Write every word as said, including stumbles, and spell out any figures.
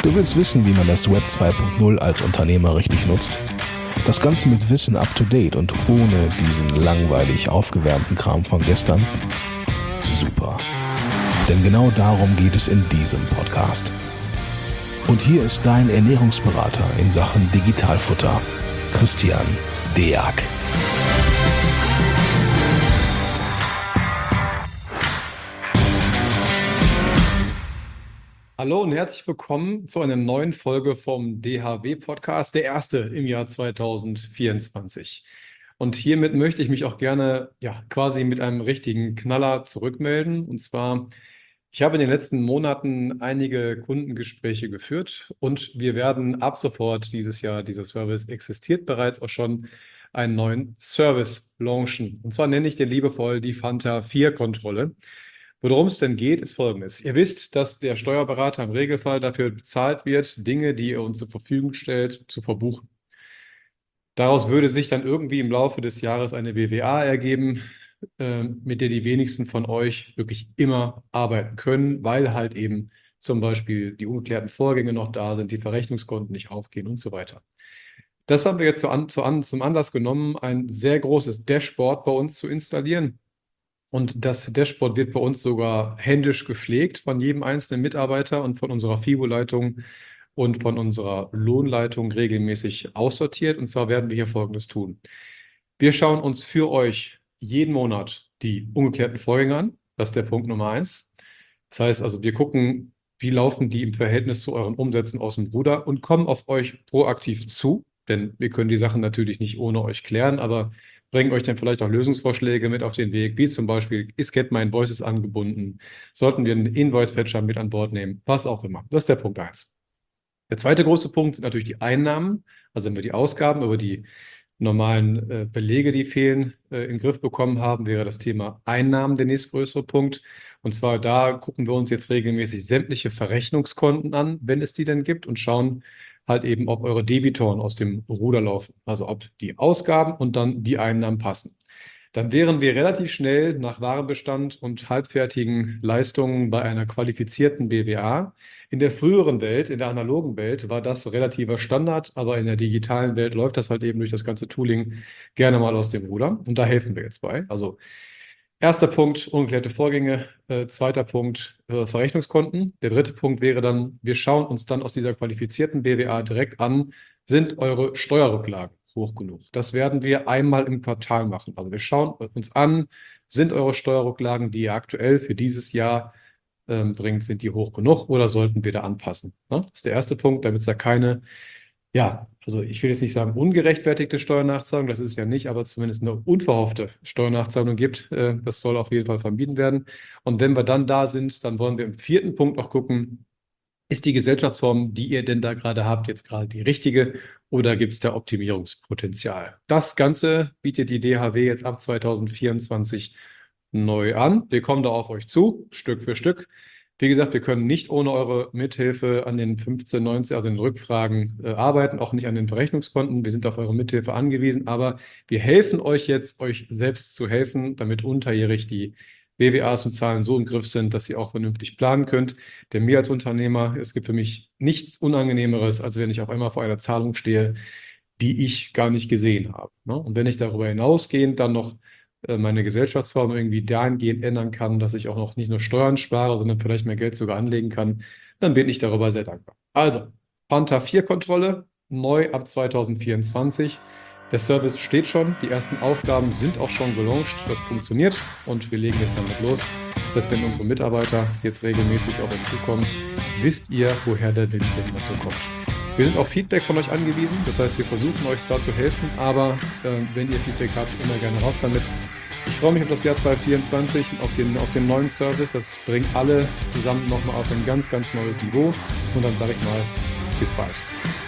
Du willst wissen, wie man das Web zwei Punkt null als Unternehmer richtig nutzt? Das Ganze mit Wissen up to date und ohne diesen langweilig aufgewärmten Kram von gestern? Super. Denn genau darum geht es in diesem Podcast. Und hier ist dein Ernährungsberater in Sachen Digitalfutter, Christian Deak. Hallo und herzlich willkommen zu einer neuen Folge vom D H W-Podcast, der erste im Jahr zweitausendvierundzwanzig. Und hiermit möchte ich mich auch gerne ja, quasi mit einem richtigen Knaller zurückmelden. Und zwar, ich habe in den letzten Monaten einige Kundengespräche geführt und wir werden ab sofort dieses Jahr, dieser Service existiert bereits auch schon, einen neuen Service launchen. Und zwar nenne ich den liebevoll die Fanta vier Kontrolle. Worum es denn geht, ist Folgendes. Ihr wisst, dass der Steuerberater im Regelfall dafür bezahlt wird, Dinge, die er uns zur Verfügung stellt, zu verbuchen. Daraus würde sich dann irgendwie im Laufe des Jahres eine B W A ergeben, äh, mit der die wenigsten von euch wirklich immer arbeiten können, weil halt eben zum Beispiel die ungeklärten Vorgänge noch da sind, die Verrechnungskonten nicht aufgehen und so weiter. Das haben wir jetzt zu an, zu an, zum Anlass genommen, ein sehr großes Dashboard bei uns zu installieren. Und das Dashboard wird bei uns sogar händisch gepflegt von jedem einzelnen Mitarbeiter und von unserer FIBO-Leitung und von unserer Lohnleitung regelmäßig aussortiert. Und zwar werden wir hier Folgendes tun. Wir schauen uns für euch jeden Monat die ungeklärten Vorgänge an. Das ist der Punkt Nummer eins. Das heißt also, wir gucken, wie laufen die im Verhältnis zu euren Umsätzen aus dem Ruder und kommen auf euch proaktiv zu. Denn wir können die Sachen natürlich nicht ohne euch klären, aber bringen euch dann vielleicht auch Lösungsvorschläge mit auf den Weg, wie zum Beispiel, ist Get My Invoices angebunden? Sollten wir einen Invoice-Fetcher mit an Bord nehmen? Was auch immer. Das ist der Punkt eins. Der zweite große Punkt sind natürlich die Einnahmen, also wenn wir die Ausgaben über die normalen äh, Belege, die fehlen, äh, in den Griff bekommen haben, wäre das Thema Einnahmen der nächstgrößere Punkt. Und zwar da gucken wir uns jetzt regelmäßig sämtliche Verrechnungskonten an, wenn es die denn gibt, und schauen halt eben, ob eure Debitoren aus dem Ruder laufen. Also ob die Ausgaben und dann die Einnahmen passen. Dann wären wir relativ schnell nach Warenbestand und halbfertigen Leistungen bei einer qualifizierten B W A. In der früheren Welt, in der analogen Welt, war das relativer Standard, aber in der digitalen Welt läuft das halt eben durch das ganze Tooling gerne mal aus dem Ruder. Und da helfen wir jetzt bei. Also erster Punkt, ungeklärte Vorgänge. Äh, zweiter Punkt, äh, Verrechnungskonten. Der dritte Punkt wäre dann, wir schauen uns dann aus dieser qualifizierten B W A direkt an, sind eure Steuerrücklagen hoch genug? Das werden wir einmal im Quartal machen. Also wir schauen uns an, sind eure Steuerrücklagen, die ihr aktuell für dieses Jahr ähm, bringt, sind die hoch genug oder sollten wir da anpassen? Ne? Das ist der erste Punkt, damit es da keine, ja, also ich will jetzt nicht sagen ungerechtfertigte Steuernachzahlung, das ist es ja nicht, aber zumindest eine unverhoffte Steuernachzahlung gibt. Äh, das soll auf jeden Fall vermieden werden. Und wenn wir dann da sind, dann wollen wir im vierten Punkt auch gucken, ist die Gesellschaftsform, die ihr denn da gerade habt, jetzt gerade die richtige oder gibt es da Optimierungspotenzial? Das Ganze bietet die D H W jetzt ab zweitausendvierundzwanzig neu an. Wir kommen da auf euch zu, Stück für Stück. Wie gesagt, wir können nicht ohne eure Mithilfe an den fünfzehn, neunzehn, also den Rückfragen äh, arbeiten, auch nicht an den Verrechnungskonten. Wir sind auf eure Mithilfe angewiesen, aber wir helfen euch jetzt, euch selbst zu helfen, damit unterjährig die B W As und Zahlen so im Griff sind, dass ihr auch vernünftig planen könnt. Denn mir als Unternehmer, es gibt für mich nichts Unangenehmeres, als wenn ich auf einmal vor einer Zahlung stehe, die ich gar nicht gesehen habe. Ne? Und wenn ich darüber hinausgehend dann noch äh, meine Gesellschaftsform irgendwie dahingehend ändern kann, dass ich auch noch nicht nur Steuern spare, sondern vielleicht mehr Geld sogar anlegen kann, dann bin ich darüber sehr dankbar. Also, Fanta vier Kontrolle, neu ab zweitausendvierundzwanzig. Der Service steht schon, die ersten Aufgaben sind auch schon gelauncht, das funktioniert und wir legen jetzt damit los, dass wenn unsere Mitarbeiter jetzt regelmäßig auf euch zukommen, wisst ihr, woher der Wind dazu kommt. Wir sind auf Feedback von euch angewiesen, das heißt, wir versuchen euch zwar zu helfen, aber äh, wenn ihr Feedback habt, immer gerne raus damit. Ich freue mich auf das Jahr zweitausendvierundzwanzig, auf den, auf den neuen Service, das bringt alle zusammen nochmal auf ein ganz, ganz neues Niveau und dann sage ich mal, bis bald.